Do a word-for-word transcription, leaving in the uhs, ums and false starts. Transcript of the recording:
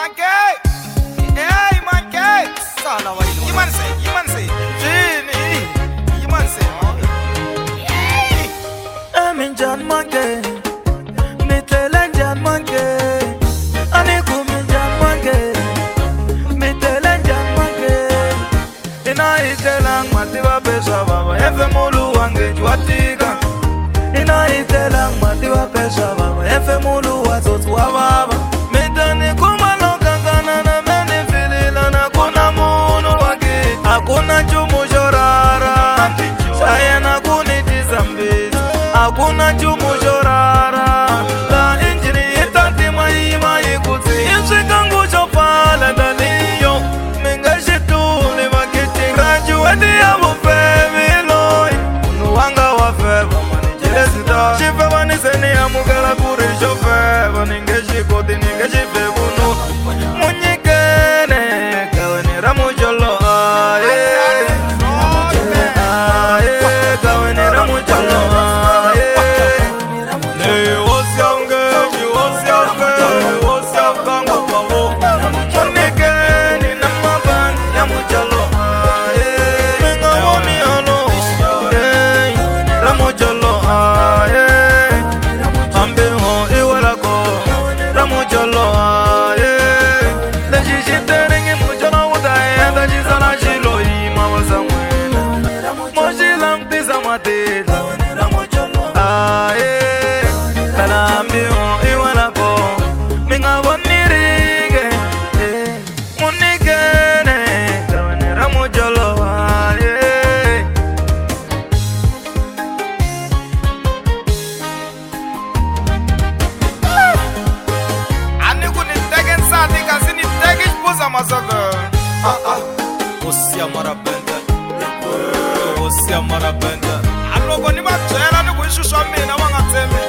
Monkey, hey monkey, sana wa ilo. Iman say, iman say, Jini, iman say. I'm in John Monkey, me tell John Monkey, ani kumi John Monkey, me tell John Monkey. Ina itelang matiwa pesa baba, efe mulu wange juatika. Ina itelang matiwa pesa baba, efe mulu watoto wa baba. Metani kumalo kangana na meni filila na kuna munu waki. Hakuna chumu jorara, saya na kuniti zambi. Hakuna chumu jorara, la injini itati mai mai kuti. Insi kangu chopala daliyo, minga shitu ni wakiti. Graduate ya bufevi loi, unuwanga wa feva manijile sita. Shife waniseni ya mugala kuri shofe, waningeshi koti ningeshi febunu. Munyikene, kaweni ramujolo aye. Aye, kaweni ramujolo aye. Ne osyange, ni osyange, osyange ngwawo. Munyikene na mabani ya mujolo aye. Mengawo miano, aye, ramujolo aye. Ambeho iwalako, ramujolo aye. Lejishiterengi mujolo udaye, lejisana shilo ima wasamwena. Mojilang tisa matita, aye. Kana ambeho iwalako, mingawo nirige, eh. Munikene, kawane ramujolo aye. Ani kuni tegen sati kasi ni tegish pusa masaga. Ah ah, osia marabenda, osia marabenda. Alo kuni ma chela ni kuishu shami na wanga teme.